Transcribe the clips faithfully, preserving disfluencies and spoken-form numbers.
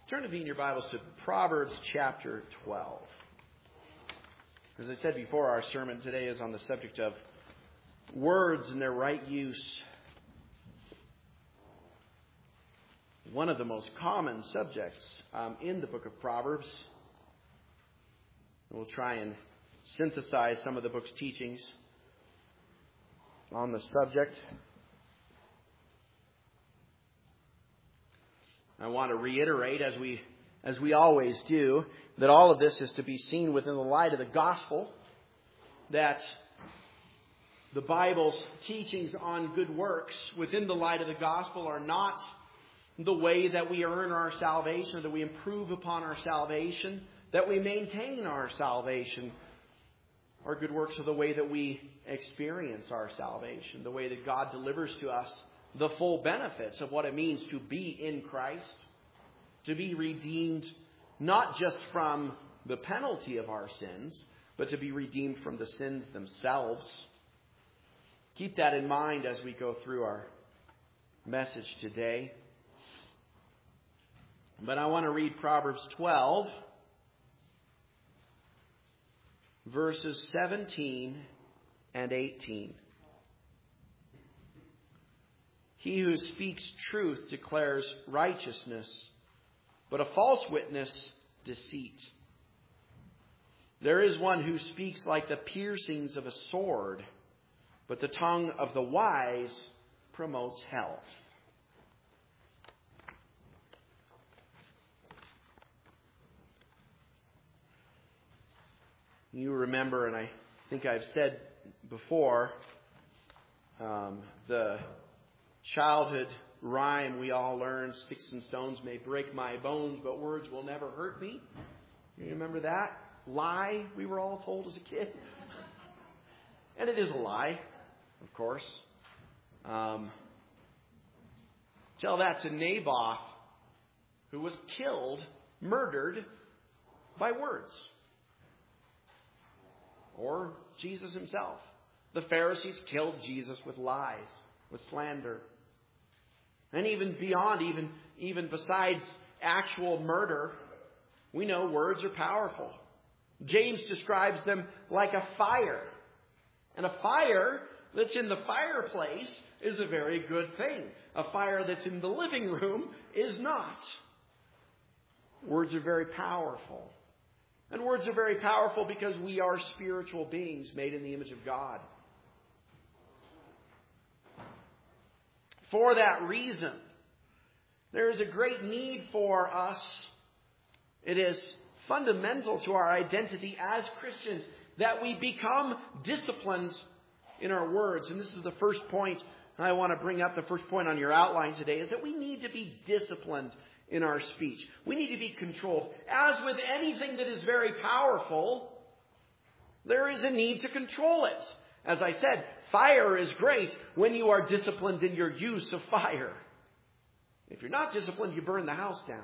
Turn to me in your Bibles to Proverbs chapter twelve. As I said before, our sermon today is on the subject of words and their right use. One of the most common subjects um, in the book of Proverbs. We'll try and synthesize some of the book's teachings on the subject. I want to reiterate, as we as we always do, that all of this is to be seen within the light of the gospel, that the Bible's teachings on good works within the light of the gospel are not the way that we earn our salvation, or that we improve upon our salvation, that we maintain our salvation. Our good works are the way that we experience our salvation, the way that God delivers to us the full benefits of what it means to be in Christ, to be redeemed not just from the penalty of our sins, but to be redeemed from the sins themselves. Keep that in mind as we go through our message today. But I want to read Proverbs twelve, verses seventeen and eighteen. He who speaks truth declares righteousness, but a false witness deceit. There is one who speaks like the piercings of a sword, but the tongue of the wise promotes health. You remember, and I think I've said before, um, the childhood rhyme we all learned, sticks and stones may break my bones, but words will never hurt me. You remember that lie we were all told as a kid? And it is a lie, of course. Um, tell that to Naboth, who was killed, murdered by words. Or Jesus himself. The Pharisees killed Jesus with lies, with slander. And even beyond, even, even besides actual murder, we know words are powerful. James describes them like a fire. And a fire that's in the fireplace is a very good thing. A fire that's in the living room is not. Words are very powerful. And words are very powerful because we are spiritual beings made in the image of God. For that reason, there is a great need for us. It is fundamental to our identity as Christians that we become disciplined in our words. And this is the first point I want to bring up. The first point on your outline today is that we need to be disciplined in our speech. We need to be controlled. As with anything that is very powerful, there is a need to control it. As I said, fire is great when you are disciplined in your use of fire. If you're not disciplined, you burn the house down.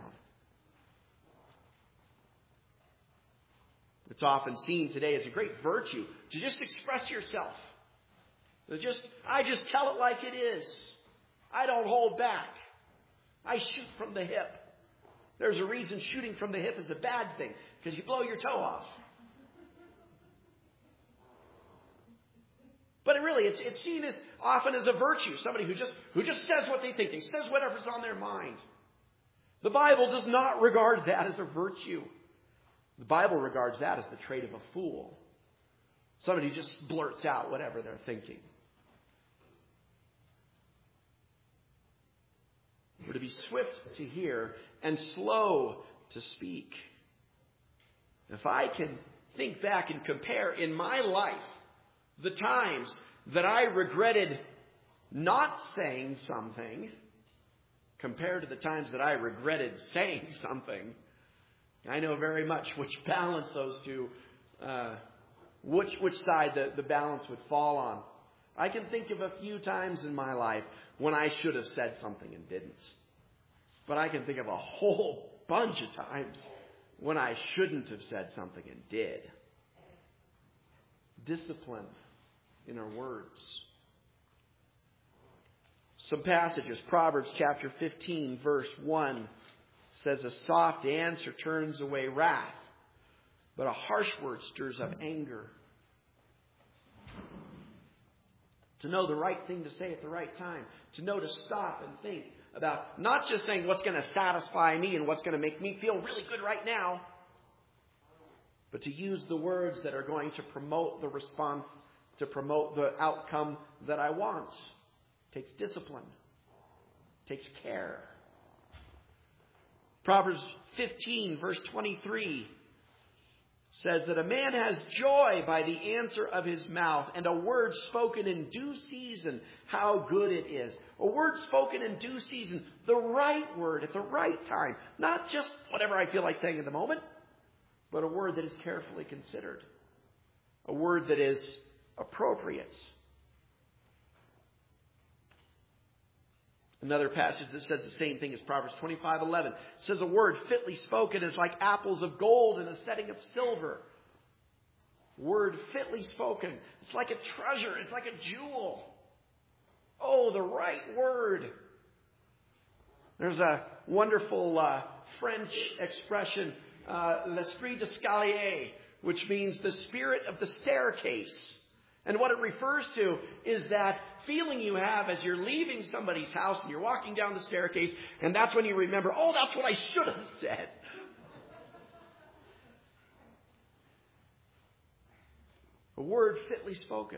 It's often seen today as a great virtue to just express yourself. To just, I just tell it like it is. I don't hold back. I shoot from the hip. There's a reason shooting from the hip is a bad thing, because you blow your toe off. But it really, it's, it's seen as often as a virtue. Somebody who just, who just says what they think. They says whatever's on their mind. The Bible does not regard that as a virtue. The Bible regards that as the trait of a fool. Somebody who just blurts out whatever they're thinking. We're to be swift to hear and slow to speak. If I can think back and compare in my life the times that I regretted not saying something compared to the times that I regretted saying something, I know very much which balance those two, uh, which which side the, the balance would fall on. I can think of a few times in my life when I should have said something and didn't. But I can think of a whole bunch of times when I shouldn't have said something and did. Discipline in our words. Some passages. Proverbs chapter fifteen, verse one says, a soft answer turns away wrath, but a harsh word stirs up anger. To know the right thing to say at the right time. To know to stop and think about not just saying what's going to satisfy me and what's going to make me feel really good right now, but to use the words that are going to promote the response, to promote the outcome that I want. It takes discipline. It takes care. Proverbs fifteen, verse twenty-three says that a man has joy by the answer of his mouth, and a word spoken in due season, how good it is. A word spoken in due season, the right word at the right time. Not just whatever I feel like saying at the moment, but a word that is carefully considered. A word that is appropriate. Another passage that says the same thing is Proverbs twenty-five eleven. It says a word fitly spoken is like apples of gold in a setting of silver. Word fitly spoken. It's like a treasure. It's like a jewel. Oh, the right word. There's a wonderful uh, French expression, uh, l'esprit d'escalier, which means the spirit of the staircase. And what it refers to is that feeling you have as you're leaving somebody's house and you're walking down the staircase, and that's when you remember, oh, that's what I should have said. A word fitly spoken.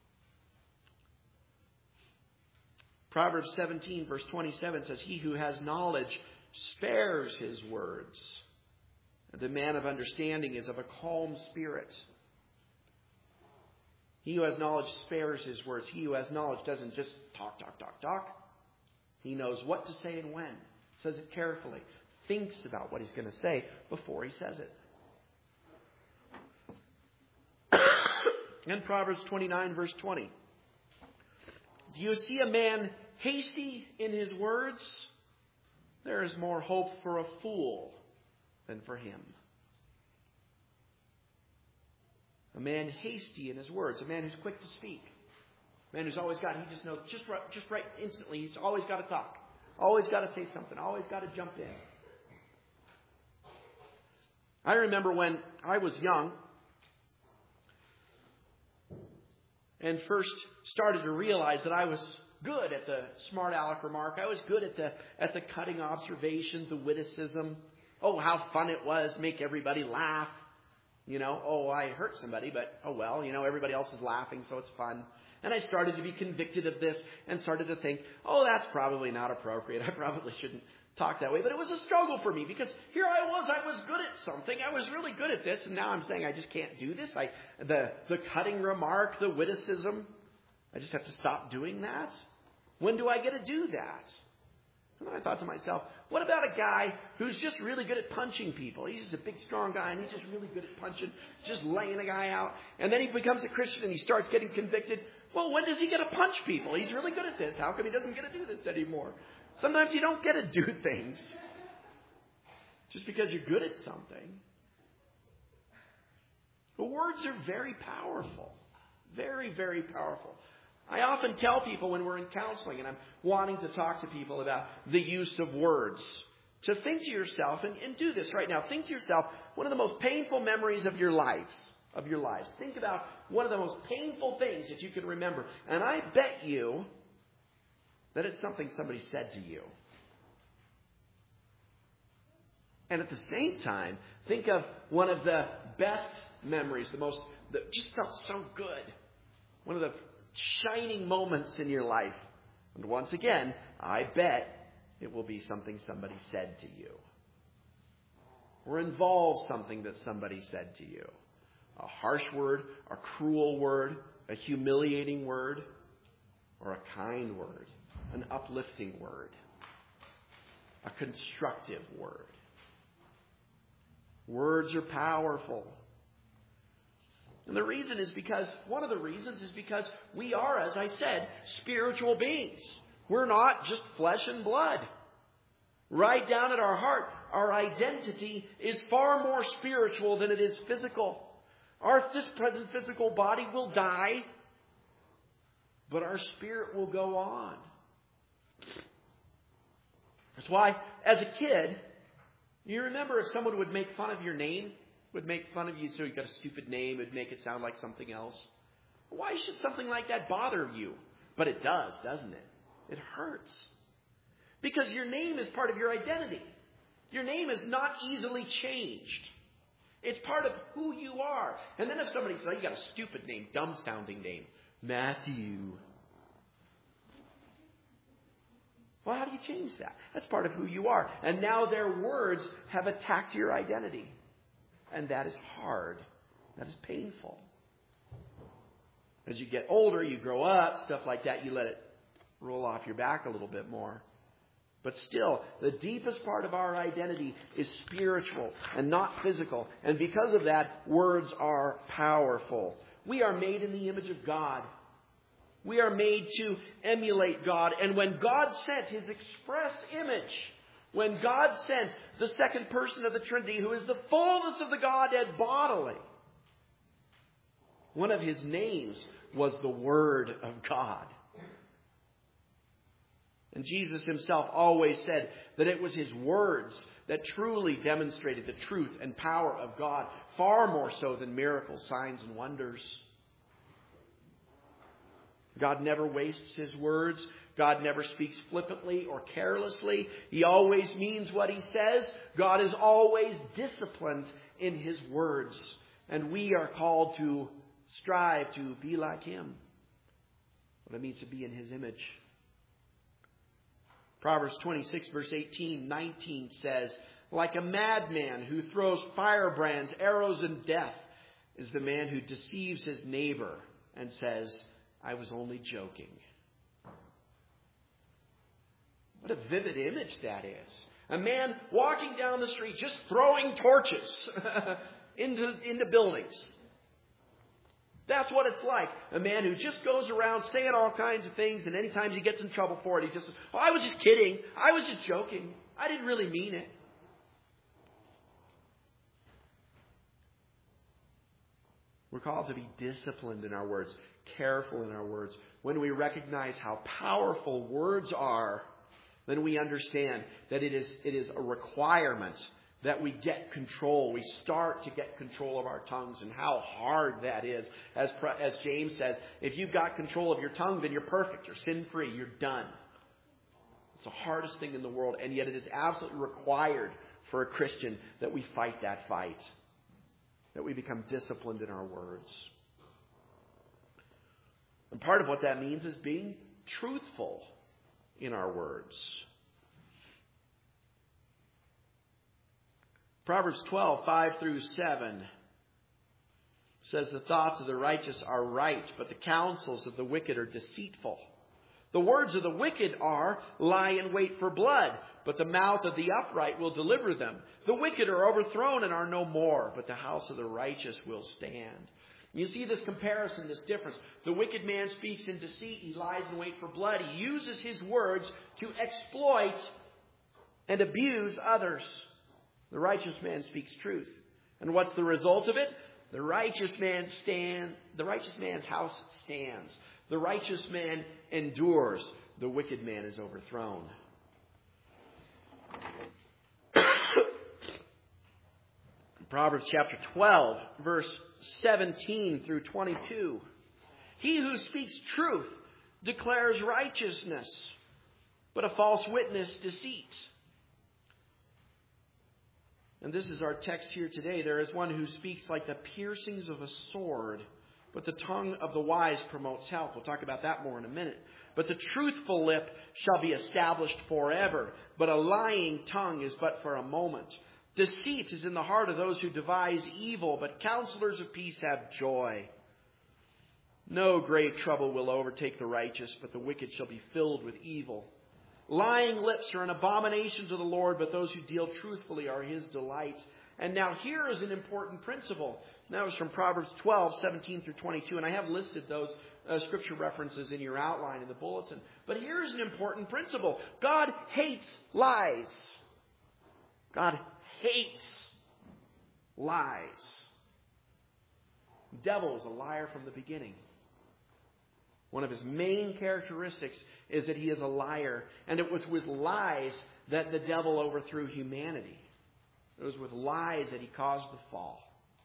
Proverbs seventeen, verse twenty-seven says, he who has knowledge spares his words. And the man of understanding is of a calm spirit. He who has knowledge spares his words. He who has knowledge doesn't just talk, talk, talk, talk. He knows what to say and when. Says it carefully. Thinks about what he's going to say before he says it. And Proverbs twenty-nine, verse twenty. Do you see a man hasty in his words? There is more hope for a fool than for him. A man hasty in his words. A man who's quick to speak. A man who's always got, he just knows, just right, just right instantly, he's always got to talk. Always got to say something. Always got to jump in. I remember when I was young and first started to realize that I was good at the smart aleck remark. I was good at the at the cutting observation, the witticism. Oh, how fun it was, make everybody laugh. You know, oh, I hurt somebody, but oh well, you know, everybody else is laughing, so it's fun. And I started to be convicted of this and started to think, oh, that's probably not appropriate. I probably shouldn't talk that way. But it was a struggle for me because here I was, I was good at something. I was really good at this. And now I'm saying I just can't do this. I, the, the cutting remark, the witticism, I just have to stop doing that. When do I get to do that? And I thought to myself, what about a guy who's just really good at punching people? He's just a big, strong guy, and he's just really good at punching, just laying a guy out. And then he becomes a Christian, and he starts getting convicted. Well, when does he get to punch people? He's really good at this. How come he doesn't get to do this anymore? Sometimes you don't get to do things just because you're good at something. The words are very powerful. Very, very powerful. I often tell people when we're in counseling and I'm wanting to talk to people about the use of words, to think to yourself, and, and do this right now, think to yourself, one of the most painful memories of your lives, of your lives. Think about one of the most painful things that you can remember. And I bet you that it's something somebody said to you. And at the same time, think of one of the best memories, the most, that just felt so good. One of the shining moments in your life. And once again, I bet it will be something somebody said to you. Or involves something that somebody said to you. A harsh word, a cruel word, a humiliating word, or a kind word, an uplifting word, a constructive word. Words are powerful. And the reason is because, one of the reasons is because we are, as I said, spiritual beings. We're not just flesh and blood. Right down at our heart, our identity is far more spiritual than it is physical. Our this present physical body will die, but our spirit will go on. That's why, as a kid, You remember if someone would make fun of your name, would make fun of you, so you got a stupid name, would make it sound like something else. Why should something like that bother you? But it does, doesn't it? It hurts. Because your name is part of your identity. Your name is not easily changed. It's part of who you are. And then if somebody says, oh, you got a stupid name, dumb-sounding name, Matthew. Well, how do you change that? That's part of who you are. And now their words have attacked your identity. And that is hard. That is painful. As you get older, you grow up, stuff like that, you let it roll off your back a little bit more. But still, the deepest part of our identity is spiritual and not physical. And because of that, words are powerful. We are made in the image of God. We are made to emulate God. And when God sent His express image, when God sent the second person of the Trinity, who is the fullness of the Godhead bodily, one of His names was the Word of God. And Jesus Himself always said that it was His words that truly demonstrated the truth and power of God, far more so than miracles, signs, and wonders. God never wastes His words. God never speaks flippantly or carelessly. He always means what He says. God is always disciplined in His words. And we are called to strive to be like Him. What it means to be in His image. Proverbs twenty-six, verse eighteen, nineteen says, like a madman who throws firebrands, arrows, and death is the man who deceives his neighbor and says, I was only joking. What a vivid image that is. A man walking down the street just throwing torches into, into buildings. That's what it's like. A man who just goes around saying all kinds of things, and anytime he gets in trouble for it, he just says, oh, I was just kidding. I was just joking. I didn't really mean it. We're called to be disciplined in our words, careful in our words. When we recognize how powerful words are, then we understand that it is, it is a requirement that we get control. We start to get control of our tongues, and how hard that is. As, as James says, if you've got control of your tongue, then you're perfect. You're sin-free. You're done. It's the hardest thing in the world, and yet it is absolutely required for a Christian that we fight that fight, that we become disciplined in our words. And part of what that means is being truthful in our words. Proverbs twelve, five through seven says, the thoughts of the righteous are right, but the counsels of the wicked are deceitful. The words of the wicked are, lie in wait for blood, but the mouth of the upright will deliver them. The wicked are overthrown and are no more, but the house of the righteous will stand. You see this comparison, this difference. The wicked man speaks in deceit. He lies in wait for blood. He uses his words to exploit and abuse others. The righteous man speaks truth. And what's the result of it? The righteous man stand, the righteous man's house stands. The righteous man endures. The wicked man is overthrown. Proverbs chapter twelve, verse seventeen through twenty-two. He who speaks truth declares righteousness, but a false witness deceit. And this is our text here today. There is one who speaks like the piercings of a sword, but the tongue of the wise promotes health. We'll talk about that more in a minute. But the truthful lip shall be established forever, but a lying tongue is but for a moment. Deceit is in the heart of those who devise evil, but counselors of peace have joy. No great trouble will overtake the righteous, but the wicked shall be filled with evil. Lying lips are an abomination to the Lord, but those who deal truthfully are His delight. And now here is an important principle. That was from Proverbs twelve, seventeen through twenty-two. And I have listed those uh, scripture references in your outline in the bulletin. But here is an important principle. God hates lies. God hates lies. The devil is a liar from the beginning. One of his main characteristics is that he is a liar. And it was with lies that the devil overthrew humanity. It was with lies that he caused the fall.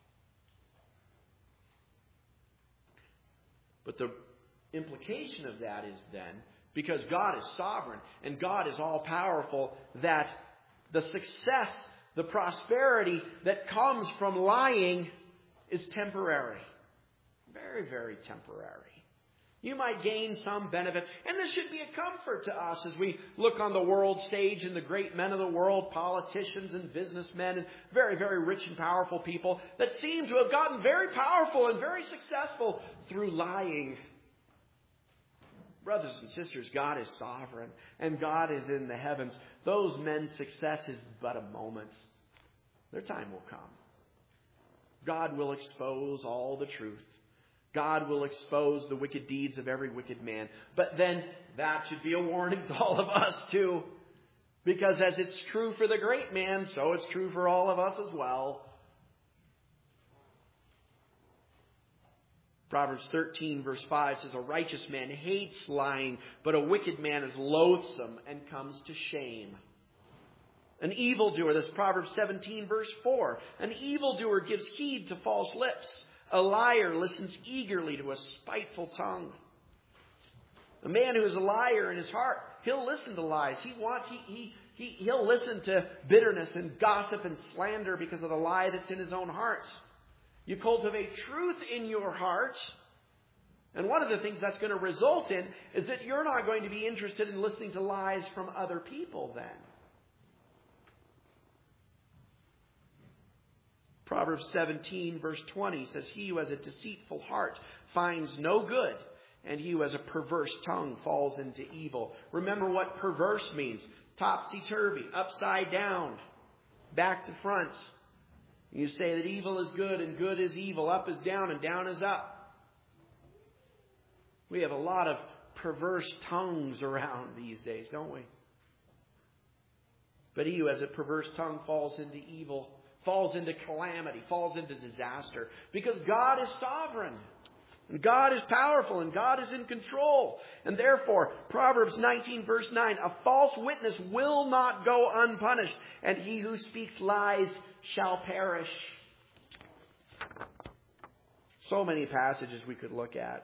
But the implication of that is then, because God is sovereign and God is all-powerful, that the success, the prosperity that comes from lying is temporary. Very, very temporary. You might gain some benefit. And this should be a comfort to us as we look on the world stage and the great men of the world, politicians and businessmen and very, very rich and powerful people that seem to have gotten very powerful and very successful through lying. Brothers and sisters, God is sovereign and God is in the heavens. Those men's success is but a moment. Their time will come. God will expose all the truth. God will expose the wicked deeds of every wicked man. But then that should be a warning to all of us too. Because as it's true for the great man, so it's true for all of us as well. Proverbs thirteen verse five says, a righteous man hates lying, but a wicked man is loathsome and comes to shame. An evildoer, this Proverbs seventeen verse four, an evildoer gives heed to false lips. A liar listens eagerly to a spiteful tongue. A man who is a liar in his heart, he'll listen to lies. He wants, he, he, he, he'll listen to bitterness and gossip and slander because of the lie that's in his own heart. You cultivate truth in your heart, and one of the things that's going to result in is that you're not going to be interested in listening to lies from other people then. Proverbs seventeen verse twenty says, he who has a deceitful heart finds no good, and he who has a perverse tongue falls into evil. Remember what perverse means. Topsy-turvy, upside down, back to front. You say that evil is good and good is evil, up is down and down is up. We have a lot of perverse tongues around these days, don't we? But he who has a perverse tongue falls into evil, falls into calamity, falls into disaster. Because God is sovereign. And God is powerful. And God is in control. And therefore, Proverbs nineteen verse nine, a false witness will not go unpunished. And he who speaks lies shall perish. So many passages we could look at.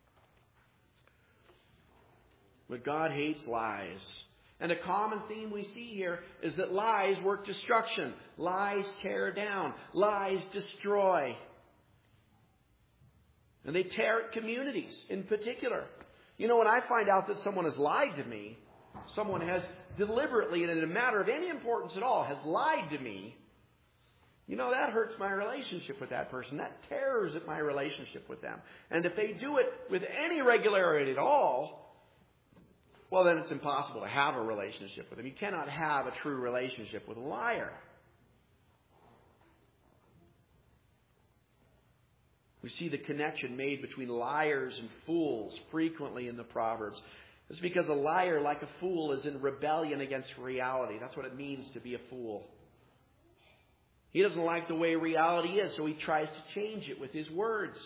But God hates lies. And a common theme we see here is that lies work destruction. Lies tear down. Lies destroy. And they tear at communities in particular. You know, when I find out that someone has lied to me, someone has deliberately, and in a matter of any importance at all, has lied to me, you know, that hurts my relationship with that person. That tears at my relationship with them. And if they do it with any regularity at all, well, then it's impossible to have a relationship with them. You cannot have a true relationship with a liar. We see the connection made between liars and fools frequently in the Proverbs. It's because a liar, like a fool, is in rebellion against reality. That's what it means to be a fool. He doesn't like the way reality is, so he tries to change it with his words.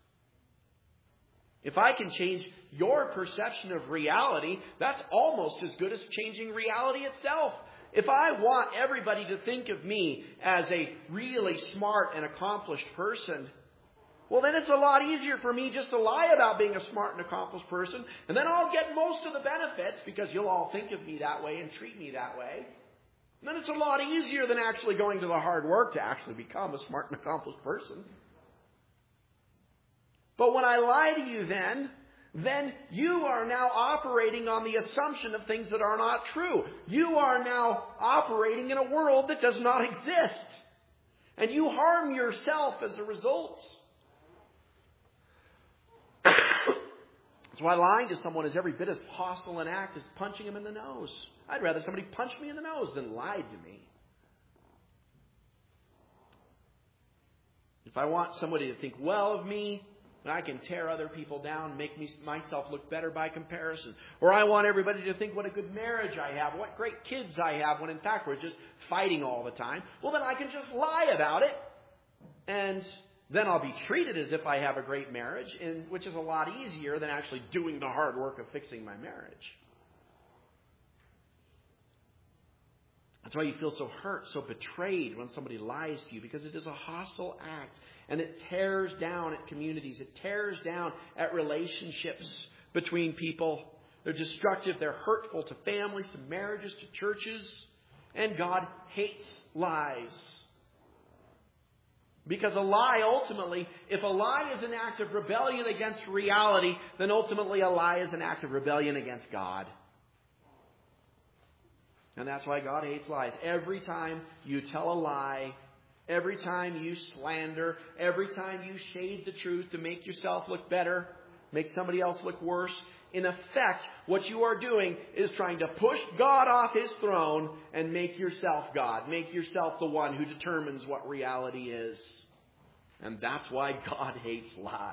If I can change your perception of reality, that's almost as good as changing reality itself. If I want everybody to think of me as a really smart and accomplished person, well, then it's a lot easier for me just to lie about being a smart and accomplished person, and then I'll get most of the benefits because you'll all think of me that way and treat me that way. And then it's a lot easier than actually going to the hard work to actually become a smart and accomplished person. But when I lie to you then, then you are now operating on the assumption of things that are not true. You are now operating in a world that does not exist. And you harm yourself as a result. That's why lying to someone is every bit as hostile an act as punching him in the nose. I'd rather somebody punch me in the nose than lied to me. If I want somebody to think well of me, then I can tear other people down, make me, myself look better by comparison. Or I want everybody to think what a good marriage I have, what great kids I have, when in fact we're just fighting all the time. Well, then I can just lie about it, and then I'll be treated as if I have a great marriage, and, which is a lot easier than actually doing the hard work of fixing my marriage. That's why you feel so hurt, so betrayed when somebody lies to you, because it is a hostile act. And it tears down at communities. It tears down at relationships between people. They're destructive. They're hurtful to families, to marriages, to churches. And God hates lies. Because a lie, ultimately, if a lie is an act of rebellion against reality, then ultimately a lie is an act of rebellion against God. And that's why God hates lies. Every time you tell a lie, every time you slander, every time you shade the truth to make yourself look better, make somebody else look worse, in effect, what you are doing is trying to push God off His throne and make yourself God. Make yourself the one who determines what reality is. And that's why God hates lies.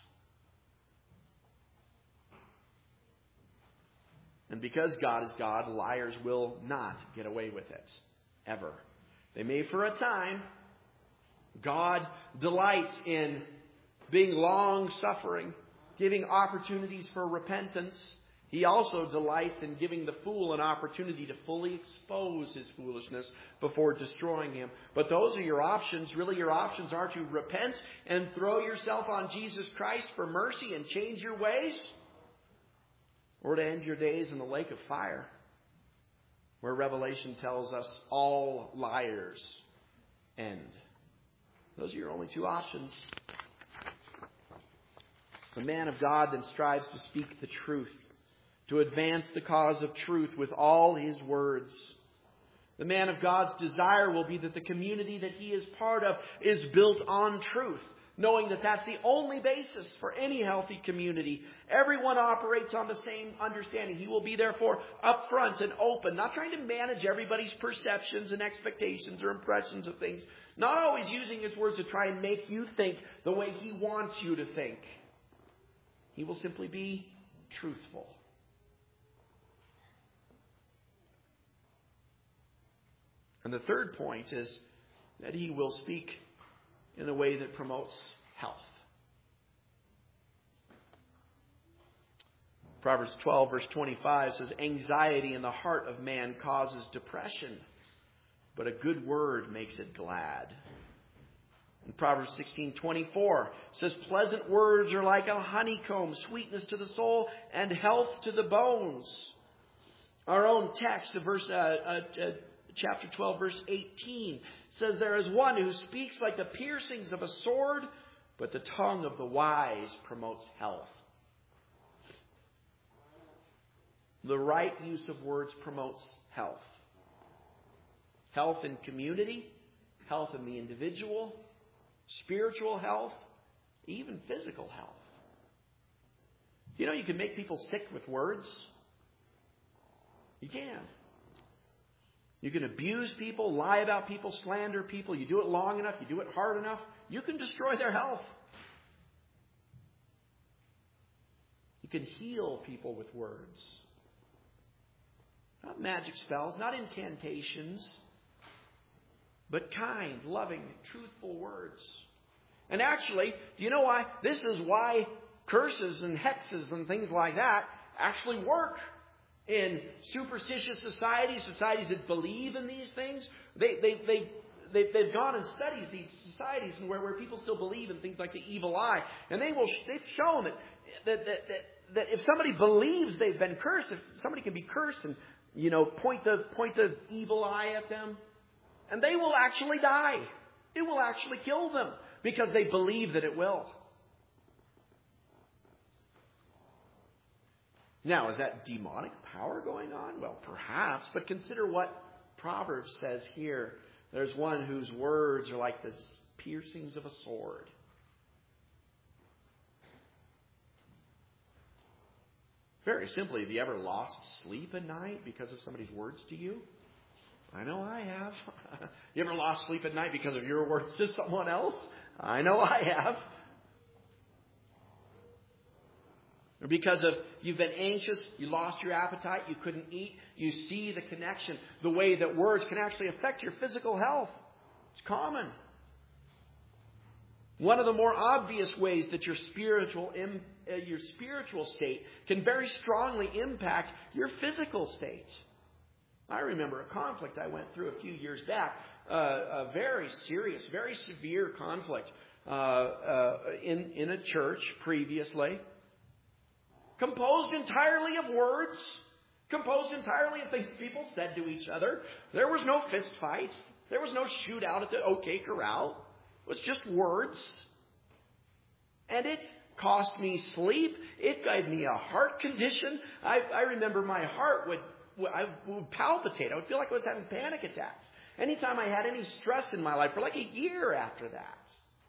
And because God is God, liars will not get away with it. Ever. They may for a time. God delights in being long-suffering, giving opportunities for repentance. He also delights in giving the fool an opportunity to fully expose his foolishness before destroying him. But those are your options. Really, your options are to repent and throw yourself on Jesus Christ for mercy and change your ways, or to end your days in the lake of fire, where Revelation tells us all liars end. Those are your only two options. The man of God then strives to speak the truth, to advance the cause of truth with all his words. The man of God's desire will be that the community that he is part of is built on truth, knowing that that's the only basis for any healthy community. Everyone operates on the same understanding. He will be therefore upfront and open, not trying to manage everybody's perceptions and expectations or impressions of things, not always using his words to try and make you think the way he wants you to think. He will simply be truthful. And the third point is that he will speak in a way that promotes health. Proverbs twelve verse twenty-five says, anxiety in the heart of man causes depression, but a good word makes it glad. And Proverbs sixteen twenty-four says, pleasant words are like a honeycomb, sweetness to the soul and health to the bones. Our own text, verse, uh, uh, uh, chapter twelve, verse eighteen, says, there is one who speaks like the piercings of a sword, but the tongue of the wise promotes health. The right use of words promotes health. Health in community, health in the individual, spiritual health, even physical health. You know, you can make people sick with words. You can. You can abuse people, lie about people, slander people. You do it long enough, you do it hard enough, you can destroy their health. You can heal people with words. Not magic spells, not incantations, but kind, loving, truthful words. And actually, do you know why? This is why curses and hexes and things like that actually work in superstitious societies, societies that believe in these things. They, they, they, they, they've gone and studied these societies and where, where people still believe in things like the evil eye. And they will, they've shown that, that, that, that, that if somebody believes they've been cursed, if somebody can be cursed and, you know, point the, point the evil eye at them, and they will actually die. It will actually kill them because they believe that it will. Now, is that demonic power going on? Well, perhaps, but consider what Proverbs says here. There's one whose words are like the piercings of a sword. Very simply, have you ever lost sleep at night because of somebody's words to you? I know I have. You ever lost sleep at night because of your words to someone else? I know I have. Or because of you've been anxious, you lost your appetite, you couldn't eat. You see the connection, the way that words can actually affect your physical health. It's common. One of the more obvious ways that your spiritual uh, your spiritual state can very strongly impact your physical state. I remember a conflict I went through a few years back, uh, a very serious, very severe conflict uh, uh, in, in a church previously, composed entirely of words, composed entirely of things people said to each other. There was no fist fight. There was no shootout at the OK Corral. It was just words. And it cost me sleep. It gave me a heart condition. I, I remember my heart would, I would palpitate. I would feel like I was having panic attacks. Anytime I had any stress in my life for like a year after that.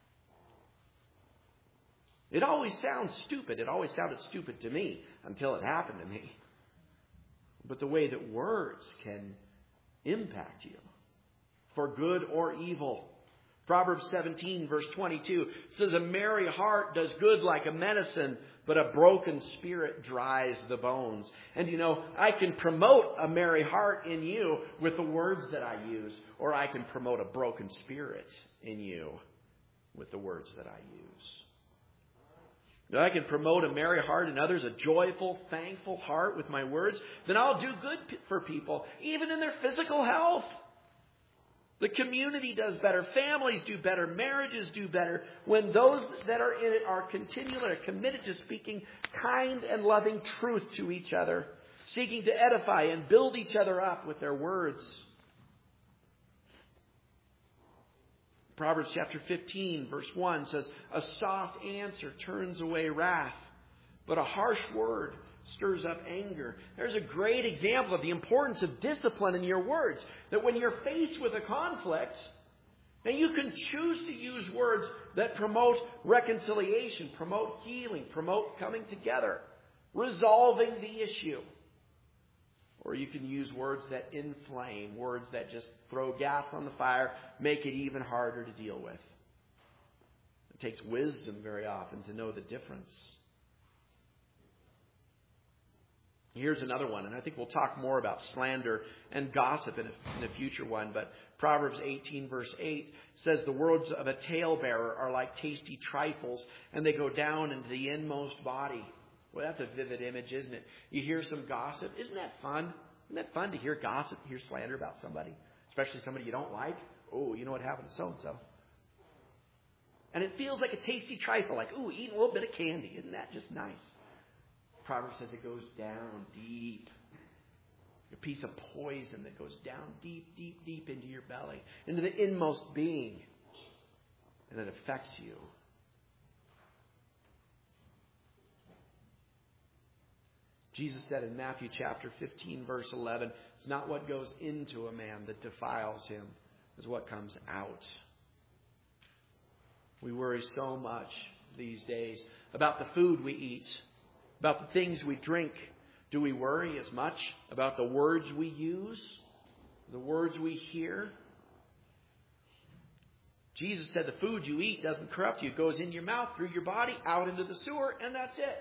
It always sounds stupid. It always sounded stupid to me until it happened to me. But the way that words can impact you for good or evil. Proverbs seventeen, verse twenty-two says, a merry heart does good like a medicine, but a broken spirit dries the bones. And you know, I can promote a merry heart in you with the words that I use, or I can promote a broken spirit in you with the words that I use. If I can promote a merry heart in others, a joyful, thankful heart with my words, then I'll do good for people, even in their physical health. The community does better. Families do better. Marriages do better when those that are in it are continually committed to speaking kind and loving truth to each other, seeking to edify and build each other up with their words. Proverbs chapter fifteen, verse one says, a soft answer turns away wrath, but a harsh word stirs up anger. There's a great example of the importance of discipline in your words. That when you're faced with a conflict, now you can choose to use words that promote reconciliation, promote healing, promote coming together, resolving the issue. Or you can use words that inflame, words that just throw gas on the fire, make it even harder to deal with. It takes wisdom very often to know the difference. Here's another one, and I think we'll talk more about slander and gossip in a, in a future one. But Proverbs eighteen, verse eight says, the words of a talebearer are like tasty trifles, and they go down into the inmost body. Well, that's a vivid image, isn't it? You hear some gossip. Isn't that fun? Isn't that fun to hear gossip, hear slander about somebody, especially somebody you don't like? Oh, you know what happened to so-and-so. And it feels like a tasty trifle, like, ooh, eating a little bit of candy. Isn't that just nice? Proverbs says it goes down deep. A piece of poison that goes down deep, deep, deep into your belly, into the inmost being. And it affects you. Jesus said in Matthew chapter fifteen, verse eleven, it's not what goes into a man that defiles him, it's what comes out. We worry so much these days about the food we eat, about the things we drink. Do we worry as much about the words we use, the words we hear? Jesus said the food you eat doesn't corrupt you. It goes in your mouth, through your body, out into the sewer, and that's it.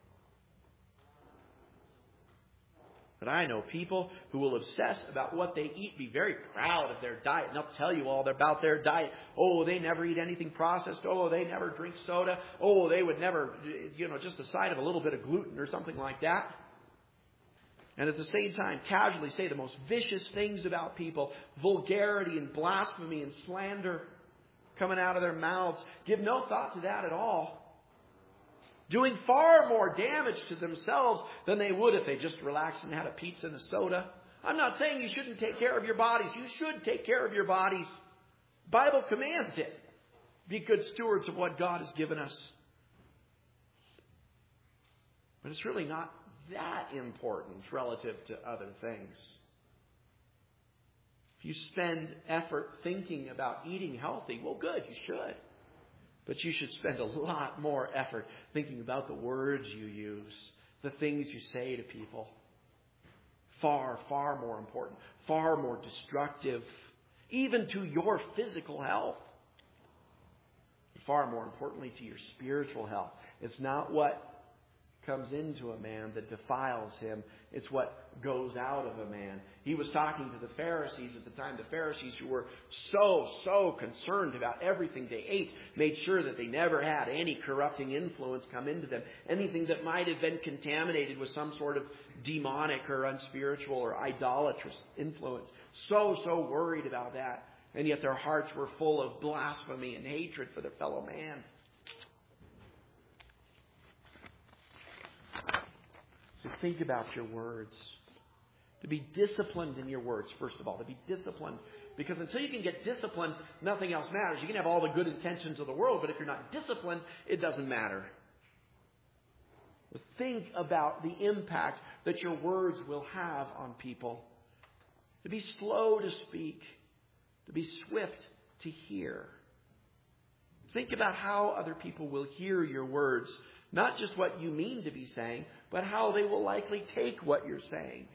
But I know people who will obsess about what they eat, be very proud of their diet, and they'll tell you all about their diet. Oh, they never eat anything processed. Oh, they never drink soda. Oh, they would never, you know, just the side of a little bit of gluten or something like that. And at the same time, casually say the most vicious things about people, vulgarity and blasphemy and slander coming out of their mouths. Give no thought to that at all. Doing far more damage to themselves than they would if they just relaxed and had a pizza and a soda. I'm not saying you shouldn't take care of your bodies. You should take care of your bodies. The Bible commands it. Be good stewards of what God has given us. But it's really not that important relative to other things. If you spend effort thinking about eating healthy, well, good, you should. But you should spend a lot more effort thinking about the words you use, the things you say to people. Far, far more important, far more destructive, even to your physical health. Far more importantly, to your spiritual health. It's not what comes into a man that defiles him. It's what goes out of a man. He was talking to the Pharisees at the time. The Pharisees, who were so, so concerned about everything they ate, made sure that they never had any corrupting influence come into them. Anything that might have been contaminated with some sort of demonic or unspiritual or idolatrous influence. So, so worried about that. And yet their hearts were full of blasphemy and hatred for their fellow man. To think about your words. To be disciplined in your words, first of all. To be disciplined. Because until you can get disciplined, nothing else matters. You can have all the good intentions of the world, but if you're not disciplined, it doesn't matter. But think about the impact that your words will have on people. To be slow to speak. To be swift to hear. Think about how other people will hear your words. Not just what you mean to be saying, but how they will likely take what you're saying.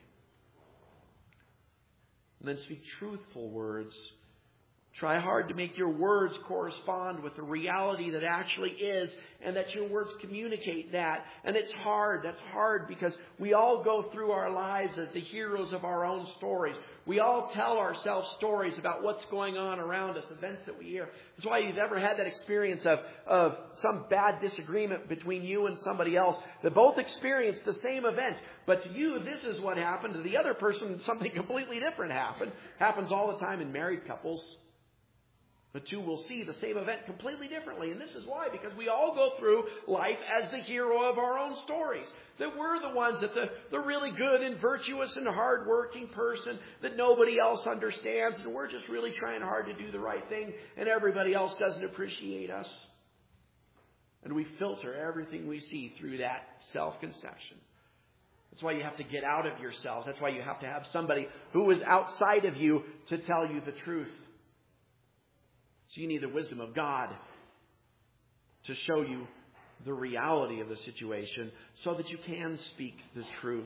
And then speak truthful words. Try hard to make your words correspond with the reality that actually is, and that your words communicate that. And it's hard. That's hard because we all go through our lives as the heroes of our own stories. We all tell ourselves stories about what's going on around us, events that we hear. That's why you've ever had that experience of, of some bad disagreement between you and somebody else that both experienced the same event. But to you, this is what happened. To the other person, something completely different happened. Happens all the time in married couples. The two will see the same event completely differently. And this is why. Because we all go through life as the hero of our own stories. That we're the ones that the, the really good and virtuous and hardworking person that nobody else understands. And we're just really trying hard to do the right thing. And everybody else doesn't appreciate us. And we filter everything we see through that self-conception. That's why you have to get out of yourselves. That's why you have to have somebody who is outside of you to tell you the truth. So you need the wisdom of God to show you the reality of the situation so that you can speak the truth.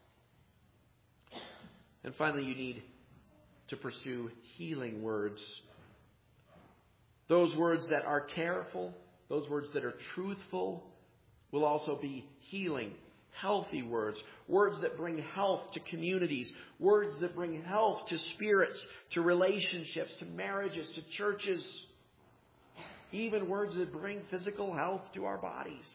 And finally, you need to pursue healing words. Those words that are careful, those words that are truthful, will also be healing. Healthy words. Words that bring health to communities. Words that bring health to spirits, to relationships, to marriages, to churches. Even words that bring physical health to our bodies.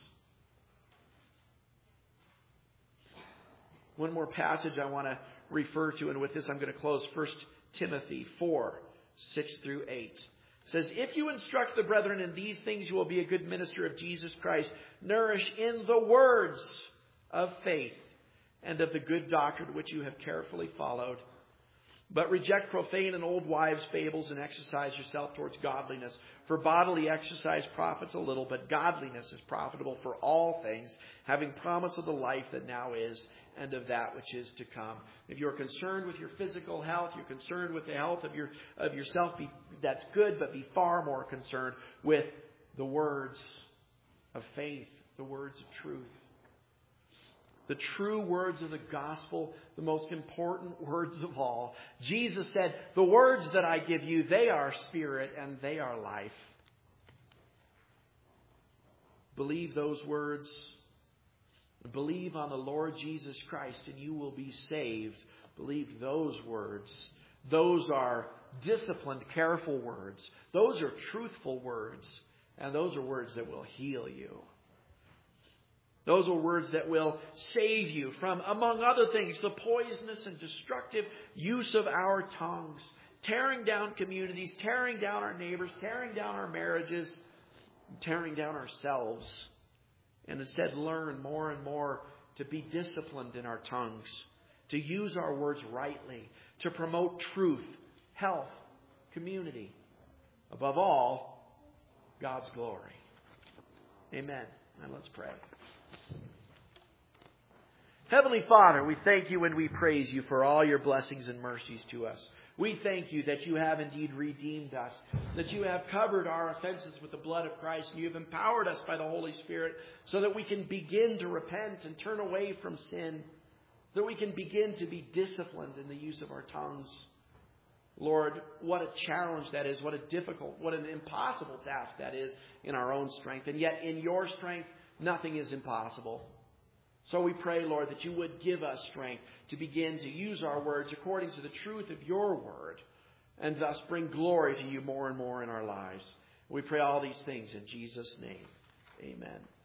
One more passage I want to refer to, and with this I'm going to close. First Timothy four, six through eight. It says, if you instruct the brethren in these things, you will be a good minister of Jesus Christ, nourished in the words of faith and of the good doctrine which you have carefully followed. But reject profane and old wives' fables and exercise yourself towards godliness. For bodily exercise profits a little, but godliness is profitable for all things, having promise of the life that now is and of that which is to come. If you're concerned with your physical health, you're concerned with the health of your of yourself, be, that's good, but be far more concerned with the words of faith, the words of truth. The true words of the gospel, the most important words of all. Jesus said, the words that I give you, they are spirit and they are life. Believe those words. Believe on the Lord Jesus Christ and you will be saved. Believe those words. Those are disciplined, careful words. Those are truthful words. And those are words that will heal you. Those are words that will save you from, among other things, the poisonous and destructive use of our tongues. Tearing down communities, tearing down our neighbors, tearing down our marriages, tearing down ourselves. And instead learn more and more to be disciplined in our tongues. To use our words rightly. To promote truth, health, community. Above all, God's glory. Amen. And let's pray. Heavenly Father, we thank you and we praise you for all your blessings and mercies to us. We thank you that you have indeed redeemed us, that you have covered our offenses with the blood of Christ, and you have empowered us by the Holy Spirit so that we can begin to repent and turn away from sin, so that we can begin to be disciplined in the use of our tongues. Lord, what a challenge that is, what a difficult, what an impossible task that is in our own strength. And yet in your strength, nothing is impossible. So we pray, Lord, that you would give us strength to begin to use our words according to the truth of your word, and thus bring glory to you more and more in our lives. We pray all these things in Jesus' name. Amen.